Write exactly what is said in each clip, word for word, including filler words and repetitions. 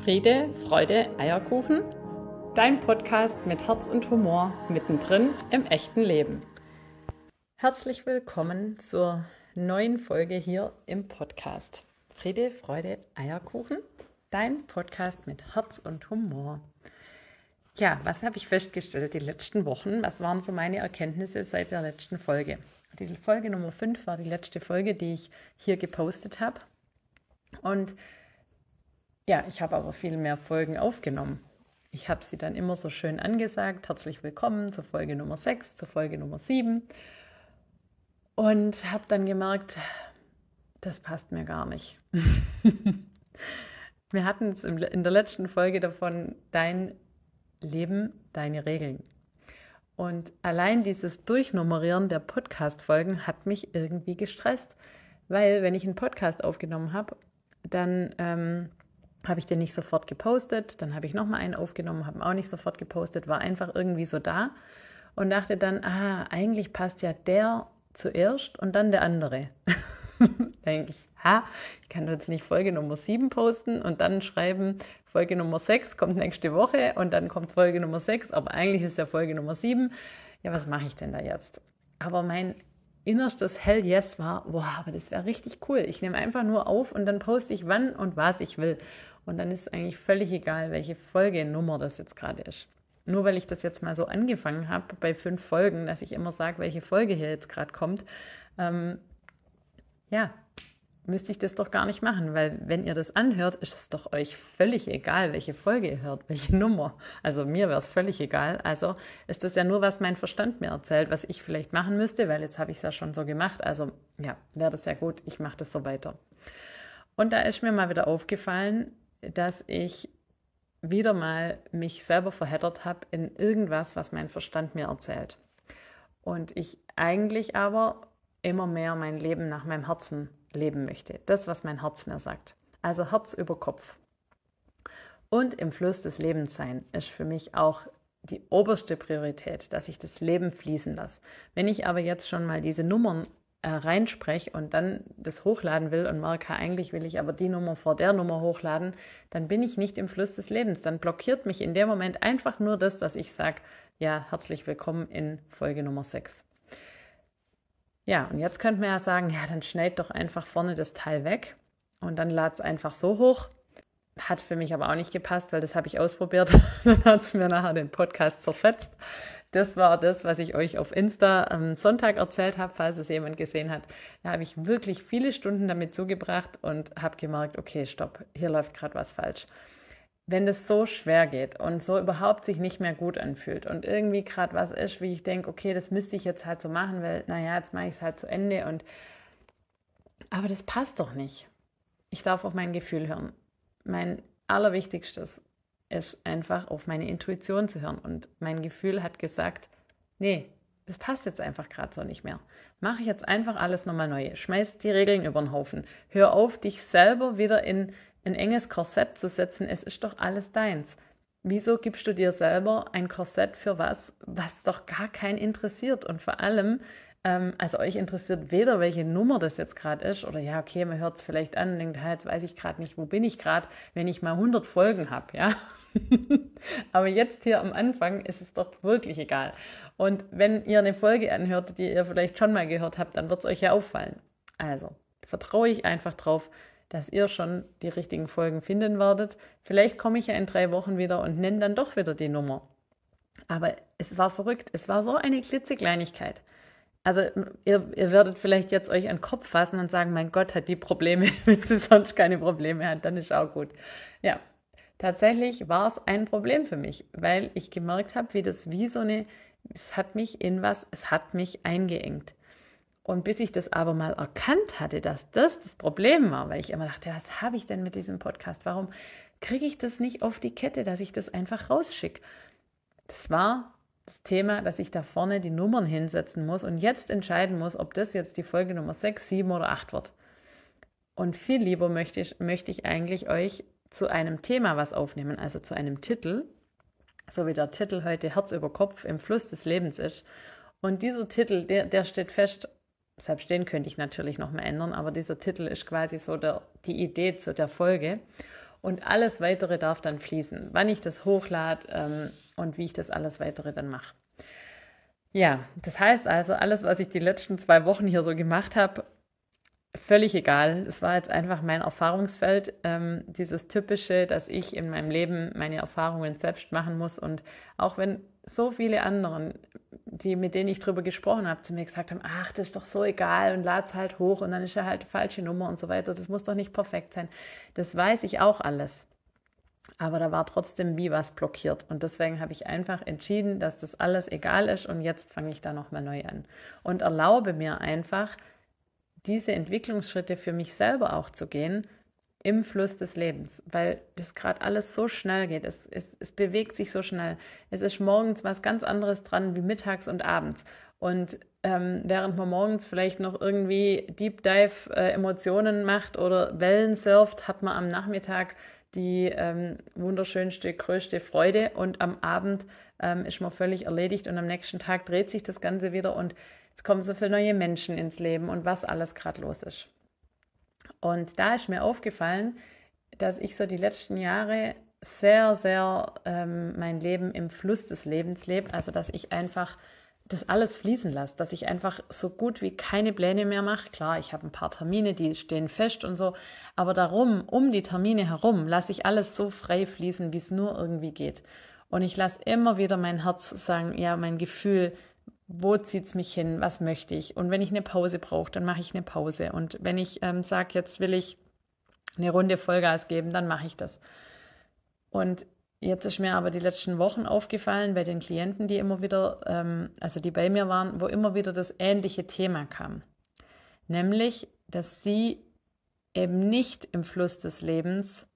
Friede, Freude, Eierkuchen. Dein Podcast mit Herz und Humor mittendrin im echten Leben. Herzlich willkommen zur neuen Folge hier im Podcast. Friede, Freude, Eierkuchen. Dein Podcast mit Herz und Humor. Ja, was habe ich festgestellt die letzten Wochen? Was waren so meine Erkenntnisse seit der letzten Folge? Die Folge Nummer fünf war die letzte Folge, die ich hier gepostet habe. Und ja, ich habe aber viel mehr Folgen aufgenommen. Ich habe sie dann immer so schön angesagt. Herzlich willkommen zur Folge Nummer sechs, zur Folge Nummer sieben. Und habe dann gemerkt, das passt mir gar nicht. Wir hatten es in der letzten Folge davon, dein Leben, deine Regeln. Und allein dieses Durchnummerieren der Podcast-Folgen hat mich irgendwie gestresst, weil wenn ich einen Podcast aufgenommen habe, dann ähm, habe ich den nicht sofort gepostet, dann habe ich nochmal einen aufgenommen, habe ihn auch nicht sofort gepostet, war einfach irgendwie so da und dachte dann, ah, eigentlich passt ja der zuerst und dann der andere. Da denke ich, ha, ich kann jetzt nicht Folge Nummer sieben posten und dann schreiben, Folge Nummer sechs kommt nächste Woche und dann kommt Folge Nummer sechs, aber eigentlich ist ja Folge Nummer sieben. Ja, was mache ich denn da jetzt? Aber mein innerstes Hell Yes war, boah, aber das wäre richtig cool. Ich nehme einfach nur auf und dann poste ich wann und was ich will. Und dann ist eigentlich völlig egal, welche Folgenummer das jetzt gerade ist. Nur weil ich das jetzt mal so angefangen habe bei fünf Folgen, dass ich immer sage, welche Folge hier jetzt gerade kommt, ähm, ja, müsste ich das doch gar nicht machen, weil wenn ihr das anhört, ist es doch euch völlig egal, welche Folge ihr hört, welche Nummer. Also mir wäre es völlig egal. Also ist das ja nur, was mein Verstand mir erzählt, was ich vielleicht machen müsste, weil jetzt habe ich es ja schon so gemacht. Also ja, wäre das ja gut, ich mache das so weiter. Und da ist mir mal wieder aufgefallen, dass ich wieder mal mich selber verheddert habe in irgendwas, was mein Verstand mir erzählt. Und ich eigentlich aber immer mehr mein Leben nach meinem Herzen leben möchte. Das, was mein Herz mir sagt. Also Herz über Kopf. Und im Fluss des Lebens sein ist für mich auch die oberste Priorität, dass ich das Leben fließen lasse. Wenn ich aber jetzt schon mal diese Nummern äh, reinspreche und dann das hochladen will und merke, eigentlich will ich aber die Nummer vor der Nummer hochladen, dann bin ich nicht im Fluss des Lebens. Dann blockiert mich in dem Moment einfach nur das, dass ich sage, ja, herzlich willkommen in Folge Nummer sechs. Ja, und jetzt könnte man ja sagen, ja, dann schneid doch einfach vorne das Teil weg und dann lad es einfach so hoch. Hat für mich aber auch nicht gepasst, weil das habe ich ausprobiert. Dann hat es mir nachher den Podcast zerfetzt. Das war das, was ich euch auf Insta am Sonntag erzählt habe, falls es jemand gesehen hat. Da habe ich wirklich viele Stunden damit zugebracht und habe gemerkt, okay, stopp, hier läuft gerade was falsch. Wenn das so schwer geht und so überhaupt sich nicht mehr gut anfühlt und irgendwie gerade was ist, wie ich denke, okay, das müsste ich jetzt halt so machen, weil, naja, jetzt mache ich es halt zu Ende und aber das passt doch nicht. Ich darf auf mein Gefühl hören. Mein Allerwichtigstes ist einfach auf meine Intuition zu hören und mein Gefühl hat gesagt, nee, das passt jetzt einfach gerade so nicht mehr. Mache ich jetzt einfach alles nochmal neu. Schmeiß die Regeln über den Haufen. Hör auf, dich selber wieder in ein enges Korsett zu setzen, es ist doch alles deins. Wieso gibst du dir selber ein Korsett für was, was doch gar keinen interessiert? Und vor allem, ähm, also euch interessiert weder, welche Nummer das jetzt gerade ist, oder ja, okay, man hört es vielleicht an und denkt, ha, jetzt weiß ich gerade nicht, wo bin ich gerade, wenn ich mal hundert Folgen habe, ja. Aber jetzt hier am Anfang ist es doch wirklich egal. Und wenn ihr eine Folge anhört, die ihr vielleicht schon mal gehört habt, dann wird es euch ja auffallen. Also vertraue ich einfach drauf, dass ihr schon die richtigen Folgen finden werdet. Vielleicht komme ich ja in drei Wochen wieder und nenne dann doch wieder die Nummer. Aber es war verrückt. Es war so eine klitzekleinigkeit. Also ihr, ihr werdet vielleicht jetzt euch an den Kopf fassen und sagen, mein Gott, hat die Probleme, wenn sie sonst keine Probleme hat, dann ist auch gut. Ja, tatsächlich war es ein Problem für mich, weil ich gemerkt habe, wie das wie so eine, es hat mich in was, es hat mich eingeengt. Und bis ich das aber mal erkannt hatte, dass das das Problem war, weil ich immer dachte, was habe ich denn mit diesem Podcast? Warum kriege ich das nicht auf die Kette, dass ich das einfach rausschicke? Das war das Thema, dass ich da vorne die Nummern hinsetzen muss und jetzt entscheiden muss, ob das jetzt die Folge Nummer sechs, sieben oder acht wird. Und viel lieber möchte ich, möchte ich eigentlich euch zu einem Thema was aufnehmen, also zu einem Titel, so wie der Titel heute Herz über Kopf im Fluss des Lebens ist. Und dieser Titel, der, der steht fest. Selbst den könnte ich natürlich noch mal ändern, aber dieser Titel ist quasi so der, die Idee zu der Folge. Und alles Weitere darf dann fließen, wann ich das hochlade ähm, und wie ich das alles Weitere dann mache. Ja, das heißt also, alles, was ich die letzten zwei Wochen hier so gemacht habe, völlig egal. Es war jetzt einfach mein Erfahrungsfeld, ähm, dieses Typische, dass ich in meinem Leben meine Erfahrungen selbst machen muss. Und auch wenn so viele anderen, die, mit denen ich drüber gesprochen habe, zu mir gesagt haben, ach, das ist doch so egal und lad's halt hoch und dann ist ja halt die falsche Nummer und so weiter. Das muss doch nicht perfekt sein. Das weiß ich auch alles. Aber da war trotzdem wie was blockiert. Und deswegen habe ich einfach entschieden, dass das alles egal ist und jetzt fange ich da nochmal neu an. Und erlaube mir einfach, diese Entwicklungsschritte für mich selber auch zu gehen im Fluss des Lebens, weil das gerade alles so schnell geht. Es, es, es bewegt sich so schnell. Es ist morgens was ganz anderes dran wie mittags und abends. Und ähm, während man morgens vielleicht noch irgendwie Deep Dive äh, Emotionen macht oder Wellen surft, hat man am Nachmittag die ähm, wunderschönste, größte Freude und am Abend ähm, ist man völlig erledigt und am nächsten Tag dreht sich das Ganze wieder und es kommen so viele neue Menschen ins Leben und was alles gerade los ist. Und da ist mir aufgefallen, dass ich so die letzten Jahre sehr, sehr ähm, mein Leben im Fluss des Lebens lebe. Also, dass ich einfach das alles fließen lasse, dass ich einfach so gut wie keine Pläne mehr mache. Klar, ich habe ein paar Termine, die stehen fest und so, aber darum, um die Termine herum, lasse ich alles so frei fließen, wie es nur irgendwie geht. Und ich lasse immer wieder mein Herz sagen, ja, mein Gefühl, wo zieht es mich hin, was möchte ich? Und wenn ich eine Pause brauche, dann mache ich eine Pause. Und wenn ich ähm, sage, jetzt will ich eine Runde Vollgas geben, dann mache ich das. Und jetzt ist mir aber die letzten Wochen aufgefallen bei den Klienten, die immer wieder, ähm, also die bei mir waren, wo immer wieder das ähnliche Thema kam. Nämlich, dass sie eben nicht im Fluss des Lebens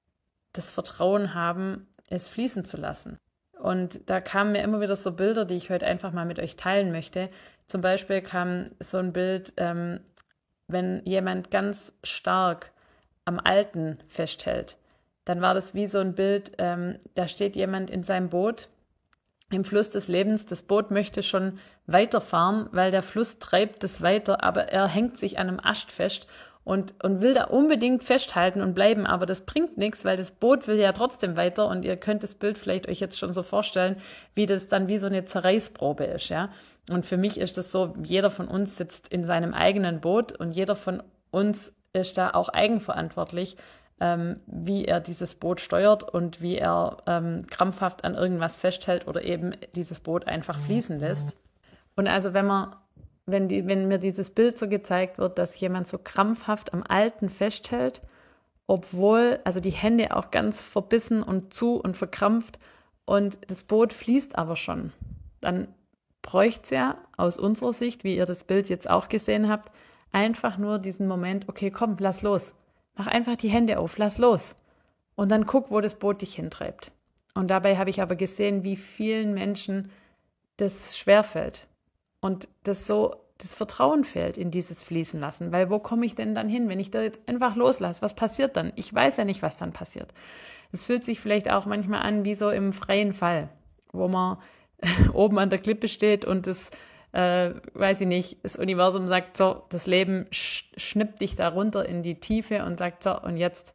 das Vertrauen haben, es fließen zu lassen. Und da kamen mir immer wieder so Bilder, die ich heute einfach mal mit euch teilen möchte. Zum Beispiel kam so ein Bild, ähm, wenn jemand ganz stark am Alten festhält. Dann war das wie so ein Bild, ähm, da steht jemand in seinem Boot im Fluss des Lebens. Das Boot möchte schon weiterfahren, weil der Fluss treibt es weiter, aber er hängt sich an einem Ast fest und, und will da unbedingt festhalten und bleiben, aber das bringt nichts, weil das Boot will ja trotzdem weiter und ihr könnt das Bild vielleicht euch jetzt schon so vorstellen, wie das dann wie so eine Zerreißprobe ist, ja. Und für mich ist das so, jeder von uns sitzt in seinem eigenen Boot und jeder von uns ist da auch eigenverantwortlich, ähm, wie er dieses Boot steuert und wie er ähm, krampfhaft an irgendwas festhält oder eben dieses Boot einfach fließen lässt. Und also wenn man Wenn, die, wenn mir dieses Bild so gezeigt wird, dass jemand so krampfhaft am Alten festhält, obwohl, also die Hände auch ganz verbissen und zu und verkrampft und das Boot fließt aber schon, dann bräuchte es ja aus unserer Sicht, wie ihr das Bild jetzt auch gesehen habt, einfach nur diesen Moment, okay, komm, lass los. Mach einfach die Hände auf, lass los. Und dann guck, wo das Boot dich hintreibt. Und dabei habe ich aber gesehen, wie vielen Menschen das schwerfällt. Und das so, das Vertrauen fehlt in dieses Fließen lassen. Weil wo komme ich denn dann hin, wenn ich da jetzt einfach loslasse? Was passiert dann? Ich weiß ja nicht, was dann passiert. Es fühlt sich vielleicht auch manchmal an wie so im freien Fall, wo man oben an der Klippe steht und das, äh, weiß ich nicht, das Universum sagt so, das Leben sch- schnippt dich da runter in die Tiefe und sagt so, und jetzt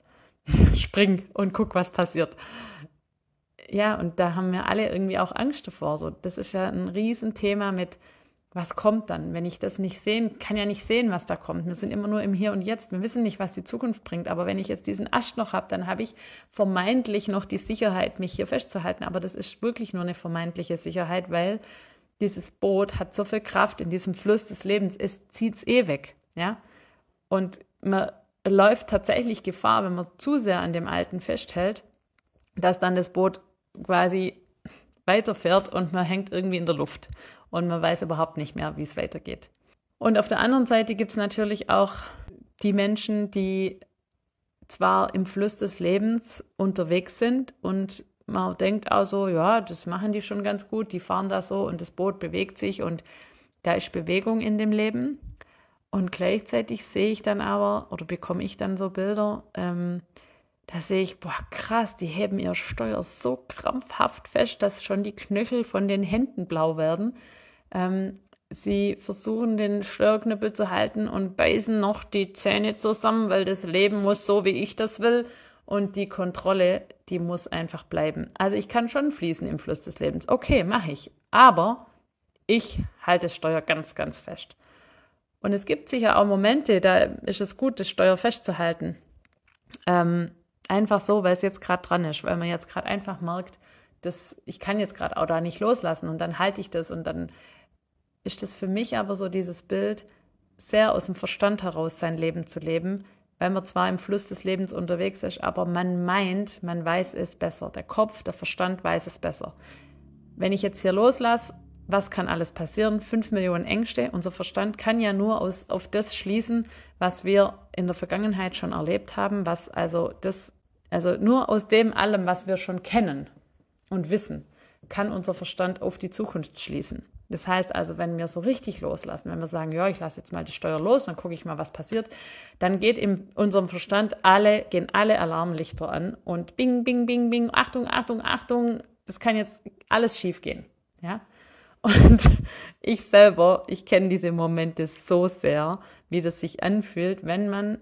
spring und guck, was passiert. Ja, und da haben wir alle irgendwie auch Angst davor. So, das ist ja ein Riesenthema mit, was kommt dann? Wenn ich das nicht sehen, kann ja nicht sehen, was da kommt. Wir sind immer nur im Hier und Jetzt. Wir wissen nicht, was die Zukunft bringt. Aber wenn ich jetzt diesen Ast noch habe, dann habe ich vermeintlich noch die Sicherheit, mich hier festzuhalten. Aber das ist wirklich nur eine vermeintliche Sicherheit, weil dieses Boot hat so viel Kraft in diesem Fluss des Lebens. Es zieht es eh weg. Ja? Und man läuft tatsächlich Gefahr, wenn man zu sehr an dem Alten festhält, dass dann das Boot quasi weiterfährt und man hängt irgendwie in der Luft und man weiß überhaupt nicht mehr, wie es weitergeht. Und auf der anderen Seite gibt es natürlich auch die Menschen, die zwar im Fluss des Lebens unterwegs sind und man denkt auch so, ja, das machen die schon ganz gut, die fahren da so und das Boot bewegt sich und da ist Bewegung in dem Leben. Und gleichzeitig sehe ich dann aber, oder bekomme ich dann so Bilder, ähm, da sehe ich, boah, krass, die heben ihr Steuer so krampfhaft fest, dass schon die Knöchel von den Händen blau werden. Ähm, sie versuchen, den Steuerknüppel zu halten und beißen noch die Zähne zusammen, weil das Leben muss so, wie ich das will. und die Kontrolle, die muss einfach bleiben. Also ich kann schon fließen im Fluss des Lebens. Okay, mache ich. Aber ich halte das Steuer ganz, ganz fest. Und es gibt sicher auch Momente, da ist es gut, das Steuer festzuhalten. Ähm, einfach so, weil es jetzt gerade dran ist, weil man jetzt gerade einfach merkt, dass ich kann jetzt gerade auch da nicht loslassen und dann halte ich das und dann ist das für mich aber so dieses Bild, sehr aus dem Verstand heraus sein Leben zu leben, weil man zwar im Fluss des Lebens unterwegs ist, aber man meint, man weiß es besser. Der Kopf, der Verstand weiß es besser. Wenn ich jetzt hier loslasse, was kann alles passieren? Fünf Millionen Ängste. Unser Verstand kann ja nur aus, auf das schließen, was wir in der Vergangenheit schon erlebt haben, was also das, also nur aus dem allem, was wir schon kennen und wissen, kann unser Verstand auf die Zukunft schließen. Das heißt also, wenn wir so richtig loslassen, wenn wir sagen, ja, ich lasse jetzt mal die Steuer los, dann gucke ich mal, was passiert, dann geht in unserem Verstand alle, gehen alle Alarmlichter an und bing, bing, bing, bing, Achtung, Achtung, Achtung, das kann jetzt alles schief gehen. Ja? Und ich selber, ich kenne diese Momente so sehr, wie das sich anfühlt, wenn man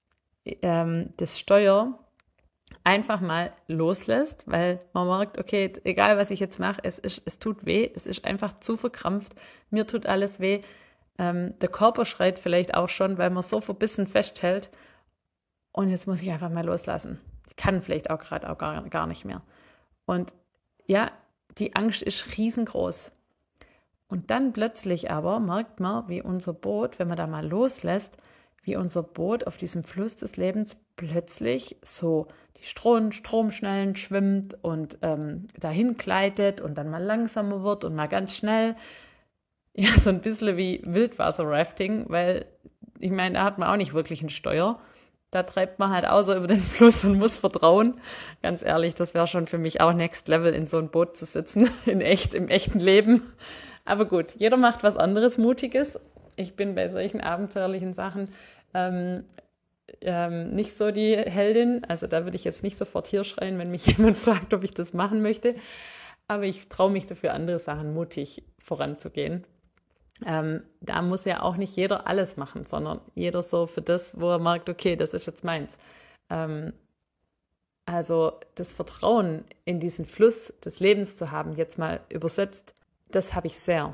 ähm, das Steuer einfach mal loslässt, weil man merkt, okay, egal was ich jetzt mache, es, ist, es tut weh, es ist einfach zu verkrampft, mir tut alles weh. Ähm, der Körper schreit vielleicht auch schon, weil man so verbissen festhält und jetzt muss ich einfach mal loslassen. Ich kann vielleicht auch gerade auch gar, gar nicht mehr. Und ja, die Angst ist riesengroß. Und dann plötzlich aber merkt man, wie unser Boot, wenn man da mal loslässt, wie unser Boot auf diesem Fluss des Lebens plötzlich so die Strom, Stromschnellen schwimmt und ähm, dahin gleitet und dann mal langsamer wird und mal ganz schnell. Ja, so ein bisschen wie Wildwasser-Rafting, weil ich meine, da hat man auch nicht wirklich ein Steuer. Da treibt man halt auch so über den Fluss und muss vertrauen. Ganz ehrlich, das wäre schon für mich auch Next Level, in so ein Boot zu sitzen, in echt, im echten Leben. Aber gut, jeder macht was anderes Mutiges. Ich bin bei solchen abenteuerlichen Sachen ähm, ähm, nicht so die Heldin. Also da würde ich jetzt nicht sofort hier schreien, wenn mich jemand fragt, ob ich das machen möchte. Aber ich traue mich dafür, andere Sachen mutig voranzugehen. Ähm, da muss ja auch nicht jeder alles machen, sondern jeder so für das, wo er merkt, okay, das ist jetzt meins. Ähm, also das Vertrauen in diesen Fluss des Lebens zu haben, jetzt mal übersetzt, das habe ich sehr.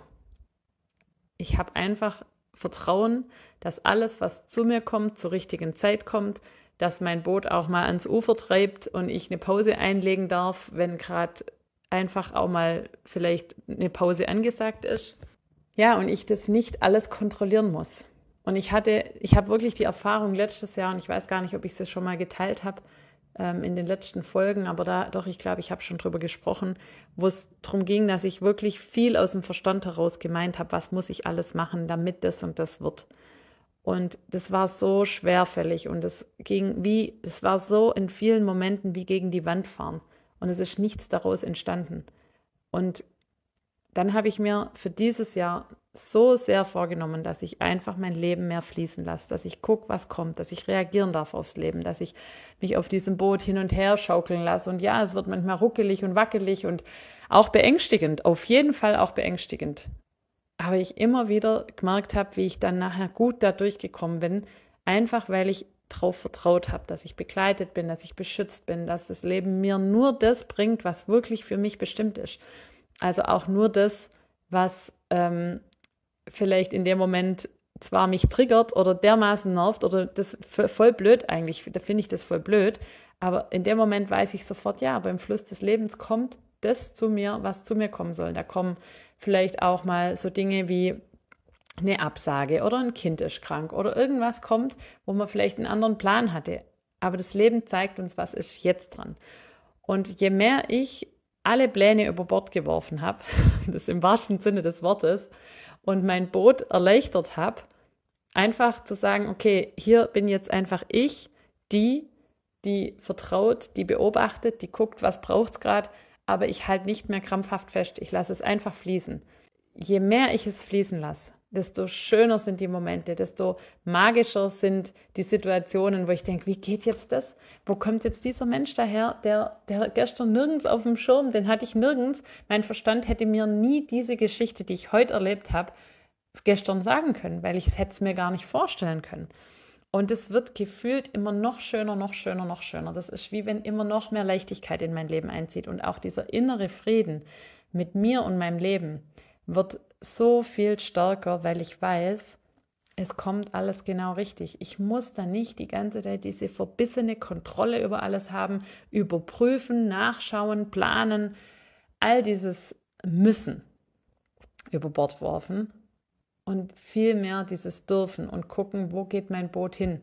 Ich habe einfach Vertrauen, dass alles, was zu mir kommt, zur richtigen Zeit kommt, dass mein Boot auch mal ans Ufer treibt und ich eine Pause einlegen darf, wenn gerade einfach auch mal vielleicht eine Pause angesagt ist. Ja, und ich das nicht alles kontrollieren muss. Und ich hatte, ich habe wirklich die Erfahrung letztes Jahr, und ich weiß gar nicht, ob ich das schon mal geteilt habe ähm, in den letzten Folgen, aber da, doch, ich glaube, ich habe schon drüber gesprochen, wo es darum ging, dass ich wirklich viel aus dem Verstand heraus gemeint habe, was muss ich alles machen, damit das und das wird. Und das war so schwerfällig und es ging wie, es war so in vielen Momenten wie gegen die Wand fahren. Und es ist nichts daraus entstanden. Und dann habe ich mir für dieses Jahr so sehr vorgenommen, dass ich einfach mein Leben mehr fließen lasse, dass ich gucke, was kommt, dass ich reagieren darf aufs Leben, dass ich mich auf diesem Boot hin und her schaukeln lasse. Und ja, es wird manchmal ruckelig und wackelig und auch beängstigend, auf jeden Fall auch beängstigend. Aber ich immer wieder gemerkt habe, wie ich dann nachher gut da durchgekommen bin, einfach weil ich darauf vertraut habe, dass ich begleitet bin, dass ich beschützt bin, dass das Leben mir nur das bringt, was wirklich für mich bestimmt ist. Also auch nur das, was ähm, vielleicht in dem Moment zwar mich triggert oder dermaßen nervt oder das voll blöd eigentlich, da finde ich das voll blöd, aber in dem Moment weiß ich sofort, ja, aber im Fluss des Lebens kommt das zu mir, was zu mir kommen soll. Da kommen vielleicht auch mal so Dinge wie eine Absage oder ein Kind ist krank oder irgendwas kommt, wo man vielleicht einen anderen Plan hatte. Aber das Leben zeigt uns, was ist jetzt dran. Und je mehr ich alle Pläne über Bord geworfen habe, das im wahrsten Sinne des Wortes, und mein Boot erleichtert habe, einfach zu sagen, okay, hier bin jetzt einfach ich, die, die vertraut, die beobachtet, die guckt, was braucht es gerade, aber ich halte nicht mehr krampfhaft fest, ich lasse es einfach fließen. Je mehr ich es fließen lasse, desto schöner sind die Momente, desto magischer sind die Situationen, wo ich denke, wie geht jetzt das? Wo kommt jetzt dieser Mensch daher, der, der gestern nirgends auf dem Schirm, den hatte ich nirgends. Mein Verstand hätte mir nie diese Geschichte, die ich heute erlebt habe, gestern sagen können, weil ich es hätte es mir gar nicht vorstellen können. Und es wird gefühlt immer noch schöner, noch schöner, noch schöner. Das ist wie wenn immer noch mehr Leichtigkeit in mein Leben einzieht. Und auch dieser innere Frieden mit mir und meinem Leben wird so viel stärker, weil ich weiß, es kommt alles genau richtig. Ich muss da nicht die ganze Zeit diese verbissene Kontrolle über alles haben, überprüfen, nachschauen, planen, all dieses Müssen über Bord werfen und vielmehr dieses Dürfen und gucken, wo geht mein Boot hin.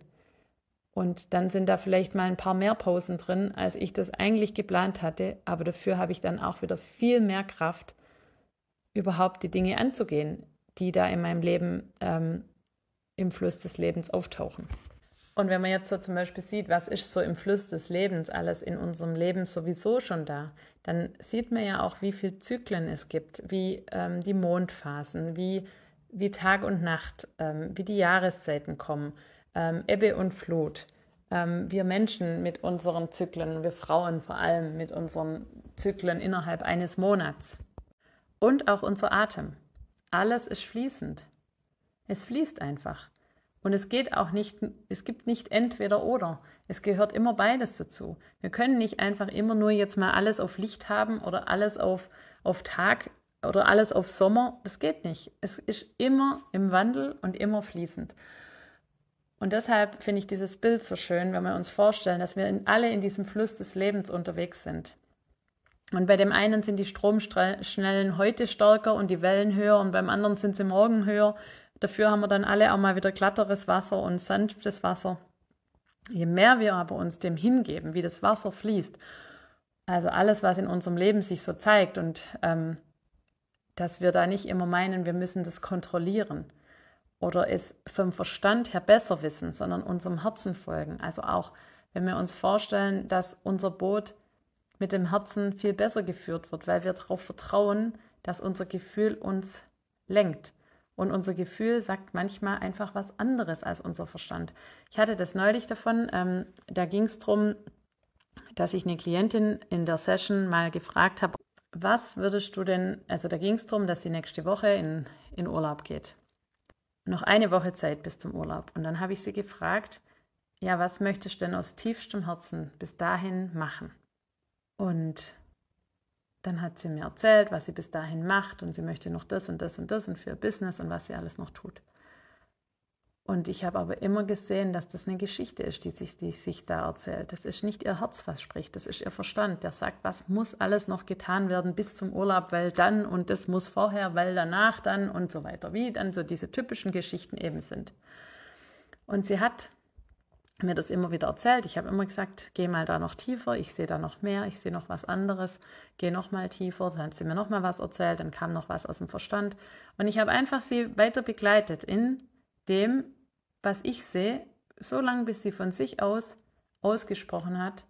Und dann sind da vielleicht mal ein paar mehr Pausen drin, als ich das eigentlich geplant hatte, aber dafür habe ich dann auch wieder viel mehr Kraft, überhaupt die Dinge anzugehen, die da in meinem Leben ähm, im Fluss des Lebens auftauchen. Und wenn man jetzt so zum Beispiel sieht, was ist so im Fluss des Lebens alles in unserem Leben sowieso schon da, dann sieht man ja auch, wie viele Zyklen es gibt, wie ähm, die Mondphasen, wie, wie Tag und Nacht, ähm, wie die Jahreszeiten kommen, ähm, Ebbe und Flut. Ähm, wir Menschen mit unseren Zyklen, wir Frauen vor allem mit unseren Zyklen innerhalb eines Monats. Und auch unser Atem. Alles ist fließend. Es fließt einfach. Und es geht auch nicht, es gibt nicht entweder oder. Es gehört immer beides dazu. Wir können nicht einfach immer nur jetzt mal alles auf Licht haben oder alles auf, auf Tag oder alles auf Sommer. Das geht nicht. Es ist immer im Wandel und immer fließend. Und deshalb finde ich dieses Bild so schön, wenn wir uns vorstellen, dass wir in, alle in diesem Fluss des Lebens unterwegs sind. Und bei dem einen sind die Stromschnellen heute stärker und die Wellen höher und beim anderen sind sie morgen höher. Dafür haben wir dann alle auch mal wieder glatteres Wasser und sanftes Wasser. Je mehr wir aber uns dem hingeben, wie das Wasser fließt, also alles, was in unserem Leben sich so zeigt und ähm, dass wir da nicht immer meinen, wir müssen das kontrollieren oder es vom Verstand her besser wissen, sondern unserem Herzen folgen. Also auch, wenn wir uns vorstellen, dass unser Boot mit dem Herzen viel besser geführt wird, weil wir darauf vertrauen, dass unser Gefühl uns lenkt. Und unser Gefühl sagt manchmal einfach was anderes als unser Verstand. Ich hatte das neulich davon, ähm, da ging es darum, dass ich eine Klientin in der Session mal gefragt habe, was würdest du denn, also da ging es darum, dass sie nächste Woche in, in Urlaub geht. Noch eine Woche Zeit bis zum Urlaub. Und dann habe ich sie gefragt, ja, was möchtest du denn aus tiefstem Herzen bis dahin machen? Und dann hat sie mir erzählt, was sie bis dahin macht und sie möchte noch das und das und das und für ihr Business und was sie alles noch tut. Und ich habe aber immer gesehen, dass das eine Geschichte ist, die sich, die sich da erzählt. Das ist nicht ihr Herz, was spricht, das ist ihr Verstand. Der sagt, was muss alles noch getan werden bis zum Urlaub, weil dann und das muss vorher, weil danach dann und so weiter, wie dann so diese typischen Geschichten eben sind. Und sie hat mir das immer wieder erzählt. Ich habe immer gesagt, geh mal da noch tiefer, ich sehe da noch mehr, ich sehe noch was anderes, geh noch mal tiefer. Dann hat sie mir noch mal was erzählt, dann kam noch was aus dem Verstand. Und ich habe einfach sie weiter begleitet in dem, was ich sehe, so lange, bis sie von sich aus ausgesprochen hat,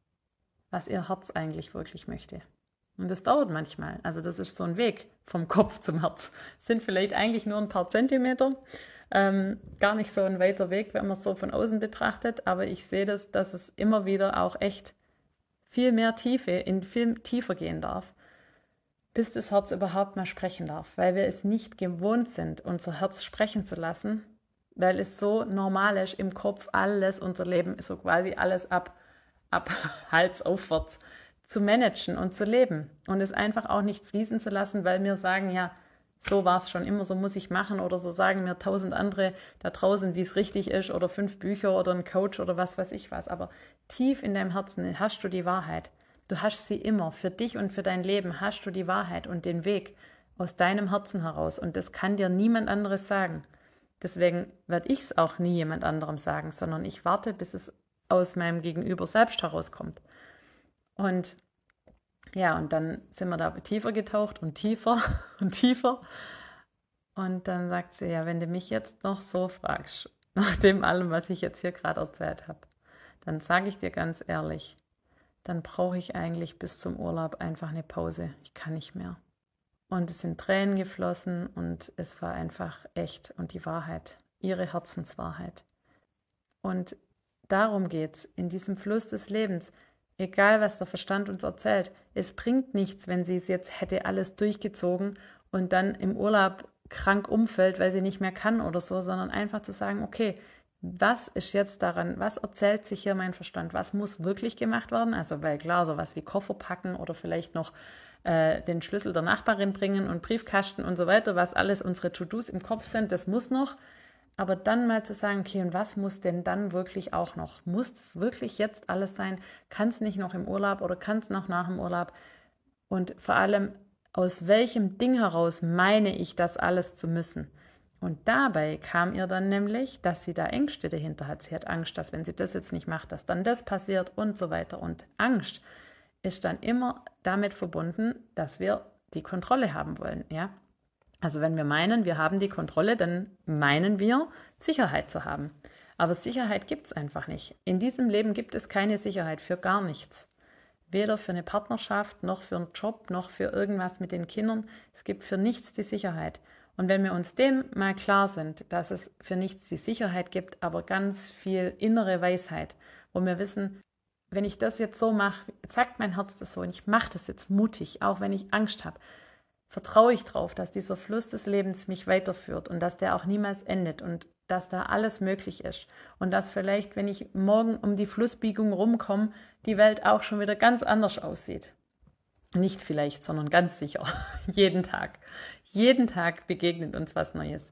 was ihr Herz eigentlich wirklich möchte. Und das dauert manchmal. Also das ist so ein Weg vom Kopf zum Herz. Es sind vielleicht eigentlich nur ein paar Zentimeter. Ähm, gar nicht so ein weiter Weg, wenn man es so von außen betrachtet, aber ich sehe das, dass es immer wieder auch echt viel mehr Tiefe, in viel tiefer gehen darf, bis das Herz überhaupt mal sprechen darf, weil wir es nicht gewohnt sind, unser Herz sprechen zu lassen, weil es so normal ist, im Kopf alles, unser Leben, so quasi alles ab, ab Hals aufwärts zu managen und zu leben und es einfach auch nicht fließen zu lassen, weil wir sagen, ja, so war es schon immer, so muss ich machen oder so sagen mir tausend andere da draußen, wie es richtig ist oder fünf Bücher oder ein Coach oder was weiß ich was. Aber tief in deinem Herzen hast du die Wahrheit. Du hast sie immer. Für dich und für dein Leben hast du die Wahrheit und den Weg aus deinem Herzen heraus. Und das kann dir niemand anderes sagen. Deswegen werde ich es auch nie jemand anderem sagen, sondern ich warte, bis es aus meinem Gegenüber selbst herauskommt. Und ja, und dann sind wir da tiefer getaucht und tiefer und tiefer. Und dann sagt sie, ja, wenn du mich jetzt noch so fragst, nach dem allem, was ich jetzt hier gerade erzählt habe, dann sage ich dir ganz ehrlich, dann brauche ich eigentlich bis zum Urlaub einfach eine Pause. Ich kann nicht mehr. Und es sind Tränen geflossen und es war einfach echt und die Wahrheit, ihre Herzenswahrheit. Und darum geht es in diesem Fluss des Lebens. Egal, was der Verstand uns erzählt, es bringt nichts, wenn sie es jetzt hätte alles durchgezogen und dann im Urlaub krank umfällt, weil sie nicht mehr kann oder so, sondern einfach zu sagen, okay, was ist jetzt daran, was erzählt sich hier mein Verstand, was muss wirklich gemacht werden? Also weil klar, sowas wie Koffer packen oder vielleicht noch äh, den Schlüssel der Nachbarin bringen und Briefkasten und so weiter, was alles unsere To-Dos im Kopf sind, das muss noch. Aber dann mal zu sagen, okay, und was muss denn dann wirklich auch noch? Muss es wirklich jetzt alles sein? Kann es nicht noch im Urlaub oder kann es noch nach dem Urlaub? Und vor allem, aus welchem Ding heraus meine ich, das alles zu müssen? Und dabei kam ihr dann nämlich, dass sie da Ängste dahinter hat. Sie hat Angst, dass wenn sie das jetzt nicht macht, dass dann das passiert und so weiter. Und Angst ist dann immer damit verbunden, dass wir die Kontrolle haben wollen. Ja? Also wenn wir meinen, wir haben die Kontrolle, dann meinen wir, Sicherheit zu haben. Aber Sicherheit gibt es einfach nicht. In diesem Leben gibt es keine Sicherheit für gar nichts. Weder für eine Partnerschaft, noch für einen Job, noch für irgendwas mit den Kindern. Es gibt für nichts die Sicherheit. Und wenn wir uns dem mal klar sind, dass es für nichts die Sicherheit gibt, aber ganz viel innere Weisheit, wo wir wissen, wenn ich das jetzt so mache, sagt mein Herz das so und ich mache das jetzt mutig, auch wenn ich Angst habe, vertraue ich darauf, dass dieser Fluss des Lebens mich weiterführt und dass der auch niemals endet und dass da alles möglich ist. Und dass vielleicht, wenn ich morgen um die Flussbiegung rumkomme, die Welt auch schon wieder ganz anders aussieht. Nicht vielleicht, sondern ganz sicher. Jeden Tag. Jeden Tag begegnet uns was Neues.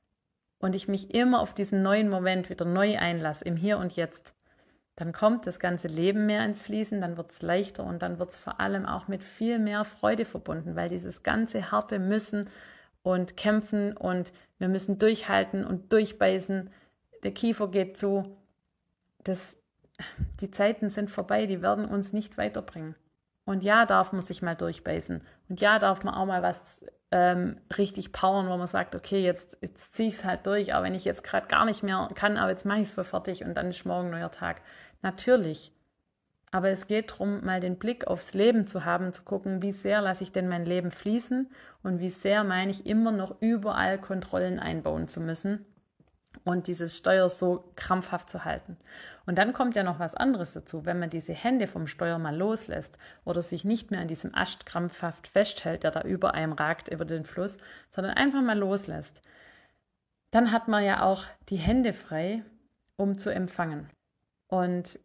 Und ich mich immer auf diesen neuen Moment wieder neu einlasse, im Hier und Jetzt. Dann kommt das ganze Leben mehr ins Fließen, dann wird es leichter und dann wird es vor allem auch mit viel mehr Freude verbunden, weil dieses ganze harte Müssen und Kämpfen und wir müssen durchhalten und durchbeißen, der Kiefer geht zu, das, die Zeiten sind vorbei, die werden uns nicht weiterbringen. Und ja, darf man sich mal durchbeißen und ja, darf man auch mal was ähm, richtig powern, wo man sagt, okay, jetzt, jetzt ziehe ich es halt durch, auch wenn ich jetzt gerade gar nicht mehr kann, aber jetzt mache ich es für fertig und dann ist morgen ein neuer Tag. Natürlich. Aber es geht darum, mal den Blick aufs Leben zu haben, zu gucken, wie sehr lasse ich denn mein Leben fließen und wie sehr meine ich immer noch überall Kontrollen einbauen zu müssen und dieses Steuer so krampfhaft zu halten. Und dann kommt ja noch was anderes dazu, wenn man diese Hände vom Steuer mal loslässt oder sich nicht mehr an diesem Ast krampfhaft festhält, der da über einem ragt, über den Fluss, sondern einfach mal loslässt. Dann hat man ja auch die Hände frei, um zu empfangen. Und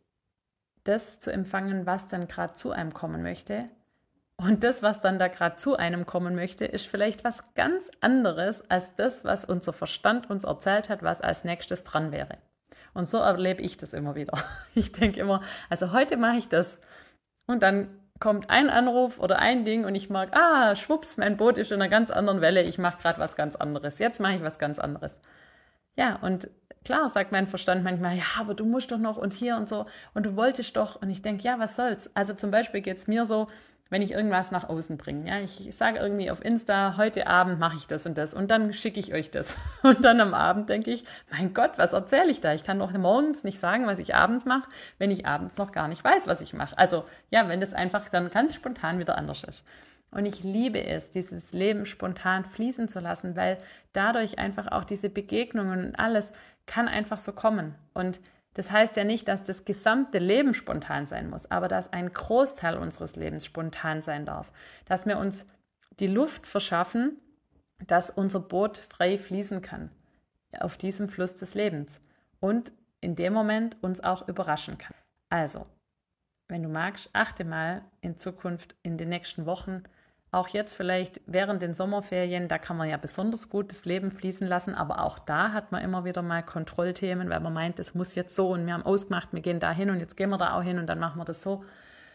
das zu empfangen, was dann gerade zu einem kommen möchte. Und das, was dann da gerade zu einem kommen möchte, ist vielleicht was ganz anderes als das, was unser Verstand uns erzählt hat, was als nächstes dran wäre. Und so erlebe ich das immer wieder. Ich denke immer, also heute mache ich das. Und dann kommt ein Anruf oder ein Ding und ich merke, ah, schwupps, mein Boot ist in einer ganz anderen Welle. Ich mache gerade was ganz anderes. Jetzt mache ich was ganz anderes. Ja, und klar sagt mein Verstand manchmal, ja, aber du musst doch noch und hier und so und du wolltest doch. Und ich denke, ja, was soll's? Also zum Beispiel geht es mir so, wenn ich irgendwas nach außen bringe. Ja, ich, ich sage irgendwie auf Insta, heute Abend mache ich das und das und dann schicke ich euch das. Und dann am Abend denke ich, mein Gott, was erzähle ich da? Ich kann doch morgens nicht sagen, was ich abends mache, wenn ich abends noch gar nicht weiß, was ich mache. Also ja, wenn das einfach dann ganz spontan wieder anders ist. Und ich liebe es, dieses Leben spontan fließen zu lassen, weil dadurch einfach auch diese Begegnungen und alles kann einfach so kommen. Und das heißt ja nicht, dass das gesamte Leben spontan sein muss, aber dass ein Großteil unseres Lebens spontan sein darf. Dass wir uns die Luft verschaffen, dass unser Boot frei fließen kann auf diesem Fluss des Lebens und in dem Moment uns auch überraschen kann. Also, wenn du magst, achte mal in Zukunft in den nächsten Wochen, auch jetzt vielleicht während den Sommerferien, da kann man ja besonders gut das Leben fließen lassen, aber auch da hat man immer wieder mal Kontrollthemen, weil man meint, es muss jetzt so und wir haben ausgemacht, wir gehen da hin und jetzt gehen wir da auch hin und dann machen wir das so.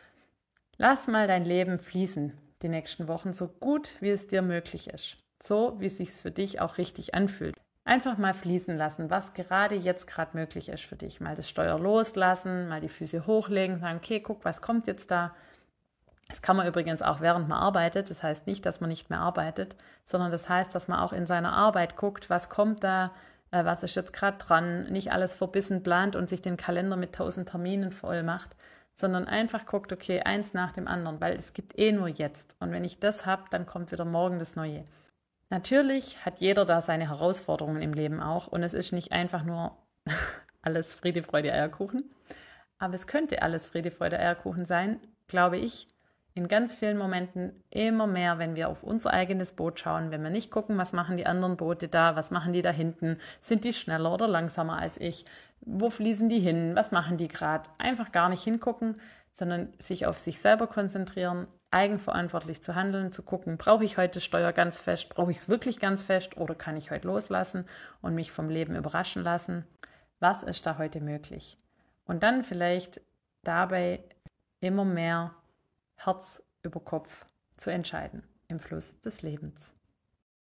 Lass mal dein Leben fließen die nächsten Wochen, so gut wie es dir möglich ist, so wie es sich für dich auch richtig anfühlt. Einfach mal fließen lassen, was gerade jetzt gerade möglich ist für dich. Mal das Steuer loslassen, mal die Füße hochlegen, sagen, okay, guck, was kommt jetzt da? Das kann man übrigens auch, während man arbeitet. Das heißt nicht, dass man nicht mehr arbeitet, sondern das heißt, dass man auch in seiner Arbeit guckt, was kommt da, äh, was ist jetzt gerade dran, nicht alles verbissen plant und sich den Kalender mit tausend Terminen voll macht, sondern einfach guckt, okay, eins nach dem anderen, weil es gibt eh nur jetzt. Und wenn ich das habe, dann kommt wieder morgen das Neue. Natürlich hat jeder da seine Herausforderungen im Leben auch und es ist nicht einfach nur alles Friede, Freude, Eierkuchen, aber es könnte alles Friede, Freude, Eierkuchen sein, glaube ich, in ganz vielen Momenten immer mehr, wenn wir auf unser eigenes Boot schauen, wenn wir nicht gucken, was machen die anderen Boote da, was machen die da hinten, sind die schneller oder langsamer als ich, wo fließen die hin, was machen die gerade, einfach gar nicht hingucken, sondern sich auf sich selber konzentrieren, eigenverantwortlich zu handeln, zu gucken, brauche ich heute das Steuer ganz fest, brauche ich es wirklich ganz fest oder kann ich heute loslassen und mich vom Leben überraschen lassen, was ist da heute möglich? Und dann vielleicht dabei immer mehr Herz über Kopf zu entscheiden im Fluss des Lebens.